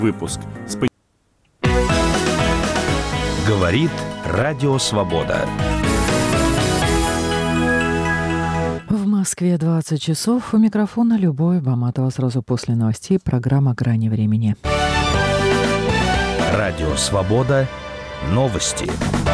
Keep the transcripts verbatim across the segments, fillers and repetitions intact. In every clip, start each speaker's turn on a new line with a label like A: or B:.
A: Выпуск. С...
B: Говорит Радио Свобода.
C: В Москве двадцать часов. У микрофона Любовь Баматова. Сразу после новостей программа «Грани времени».
B: Радио Свобода. Новости.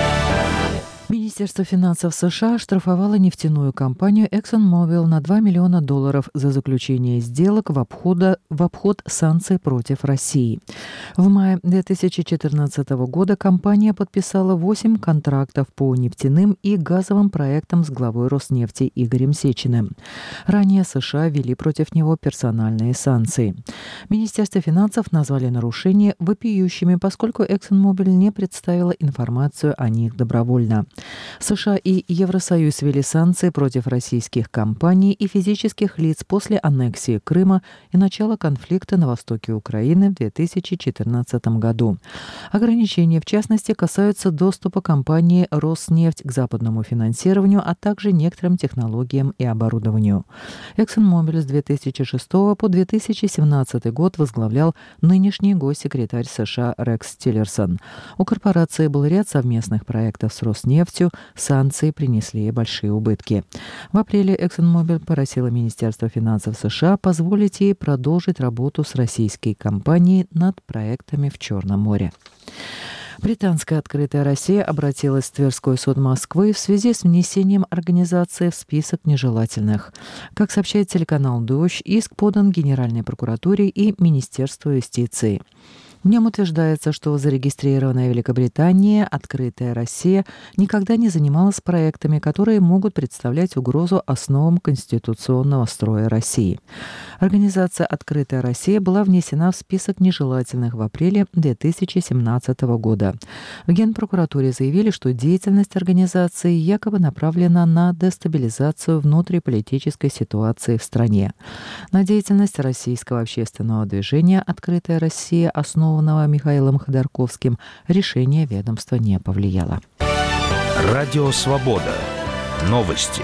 C: Министерство финансов США оштрафовало нефтяную компанию ExxonMobil на два миллиона долларов за заключение сделок в, обхода, в обход санкций против России. В мае две тысячи четырнадцатого года компания подписала восемь контрактов по нефтяным и газовым проектам с главой Роснефти Игорем Сечиным. Ранее США ввели против него персональные санкции. Министерство финансов назвали нарушения вопиющими, поскольку ExxonMobil не представила информацию о них добровольно. США и Евросоюз ввели санкции против российских компаний и физических лиц после аннексии Крыма и начала конфликта на востоке Украины в две тысячи четырнадцатом году. Ограничения, в частности, касаются доступа компании «Роснефть» к западному финансированию, а также некоторым технологиям и оборудованию. ExxonMobil с две тысячи шестого по две тысячи семнадцатый год возглавлял нынешний госсекретарь США Рекс Тиллерсон. У корпорации был ряд совместных проектов с Роснефтью. Санкции принесли большие убытки. В апреле ExxonMobil просила Министерство финансов США позволить ей продолжить работу с российской компанией над проектами в Черном море. Британская «Открытая Россия» обратилась в Тверской суд Москвы в связи с внесением организации в список нежелательных. Как сообщает телеканал «Дождь», иск подан Генеральной прокуратуре и Министерству юстиции. В нем утверждается, что зарегистрированная в Великобритании «Открытая Россия» никогда не занималась проектами, которые могут представлять угрозу основам конституционного строя России. Организация «Открытая Россия» была внесена в список нежелательных в апреле две тысячи семнадцатого года. В Генпрокуратуре заявили, что деятельность организации якобы направлена на дестабилизацию внутриполитической ситуации в стране. На деятельность российского общественного движения «Открытая Россия», основанного Михаилом Ходорковским, решение ведомства не повлияло.
B: Радио Свобода. Новости.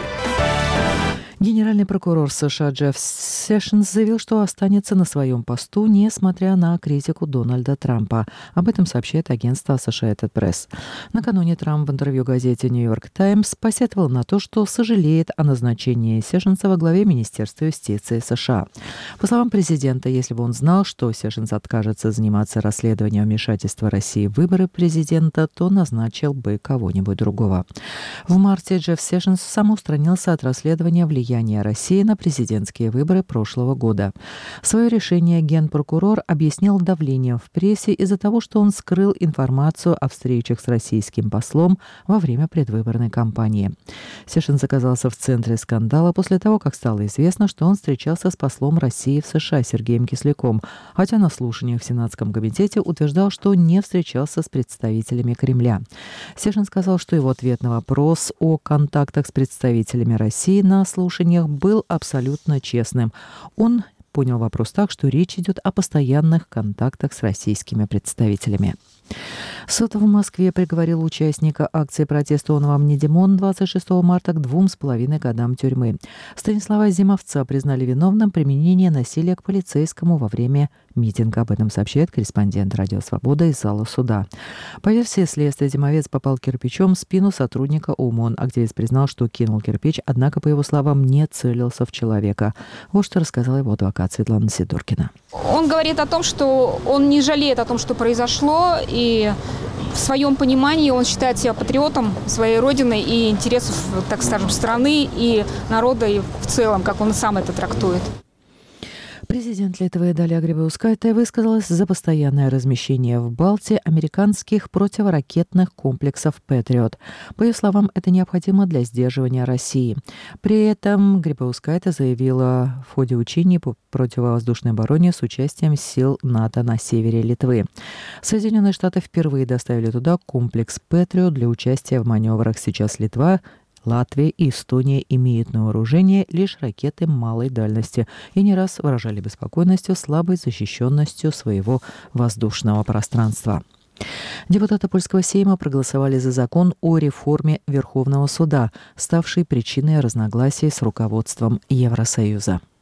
C: Генеральный прокурор США Джефф Сэшнс заявил, что останется на своем посту, несмотря на критику Дональда Трампа. Об этом сообщает агентство Associated Press. Накануне Трамп в интервью газете «Нью-Йорк Таймс» посетовал на то, что сожалеет о назначении Сэшнса во главе Министерства юстиции США. По словам президента, если бы он знал, что Сэшнс откажется заниматься расследованием вмешательства России в выборы президента, то назначил бы кого-нибудь другого. В марте Джефф Сэшнс самоустранился от расследования влияния России на президентские выборы прошлого года. Свое решение генпрокурор объяснил давлением в прессе из-за того, что он скрыл информацию о встречах с российским послом во время предвыборной кампании. Сэшнс оказался в центре скандала после того, как стало известно, что он встречался с послом России в США Сергеем Кисляком, хотя на слушаниях в Сенатском комитете утверждал, что не встречался с представителями Кремля. Сэшнс сказал, что его ответ на вопрос о контактах с представителями России на слушании был абсолютно честным. Он понял вопрос так, что речь идет о постоянных контактах с российскими представителями. Суд в Москве приговорил участника акции протеста «Он вам не Димон» двадцать шестого марта к двум с половиной годам тюрьмы. Станислава Зимовца признали виновным применения насилия к полицейскому во время митинга. Об этом сообщает корреспондент «Радио Свобода» из зала суда. По версии следствия, Зимовец попал кирпичом в спину сотрудника ОМОН. Активист признал, что кинул кирпич, однако, по его словам, не целился в человека. Вот что рассказала его адвокат Светлана Сидоркина.
D: Он говорит о том, что он не жалеет о том, что произошло, и в своем понимании он считает себя патриотом своей родины и интересов, так скажем, страны и народа и в целом, как он сам это трактует.
C: Президент Литвы Далия Грибаускайте высказалась за постоянное размещение в Балтии американских противоракетных комплексов «Патриот». По ее словам, это необходимо для сдерживания России. При этом Грибаускайте заявила в ходе учений по противовоздушной обороне с участием сил НАТО на севере Литвы. Соединенные Штаты впервые доставили туда комплекс «Патриот» для участия в маневрах. Сейчас Литва, Латвия и Эстония имеют на вооружении лишь ракеты малой дальности и не раз выражали беспокойностью слабой защищенностью своего воздушного пространства. Депутаты Польского Сейма проголосовали за закон о реформе Верховного суда, ставший причиной разногласий с руководством Евросоюза.